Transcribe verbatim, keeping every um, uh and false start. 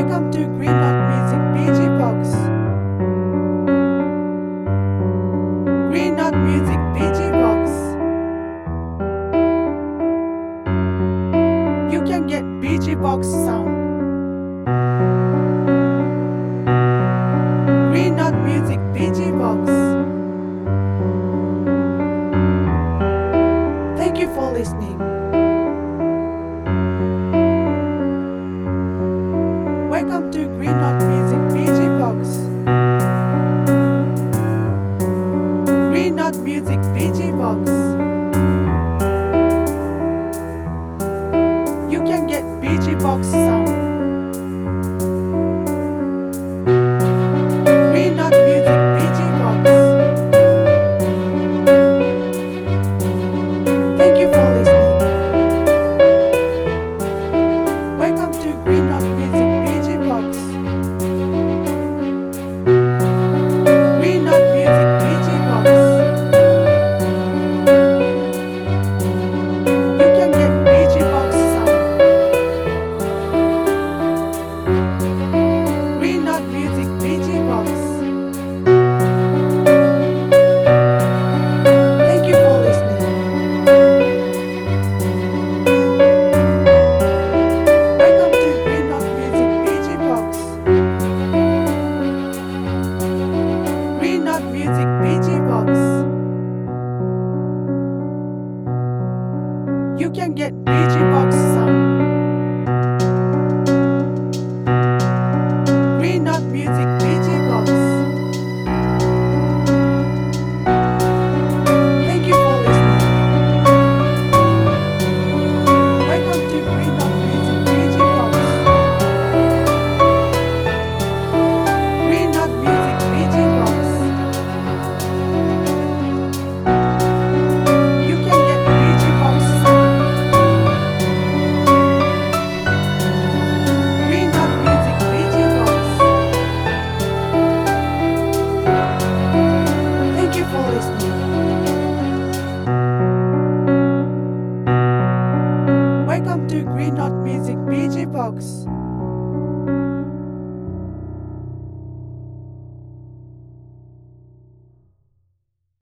Welcome to Green Dot Music B G Box. Green Dot Music B G Box. You can get B G Box sound. Green Dot Music B G Box. Thank you for listening. Welcome to Green Dot Music B G Box. Green Dot Music B G Box. You can get B G Box sound. Green Dot Music B G Box. Thank you for listening. Welcome to Green Dot Music B G Box. Green Dot Music B G Box. You can get B G Box sound. Green Dot Music B G Box. Thank you for listening. Welcome to Green Dot Music B G Box. Green Dot Music B G Box. You can get B G Box sound. Green Dot Music B G Box. Thank you for listening. Welcome to Green Dot Music B G Box. Green Dot Music B G Box. You can get B G Box sound. Green Dot Music B G Box. Thank you for listening. Welcome to Green Dot Music B G Box.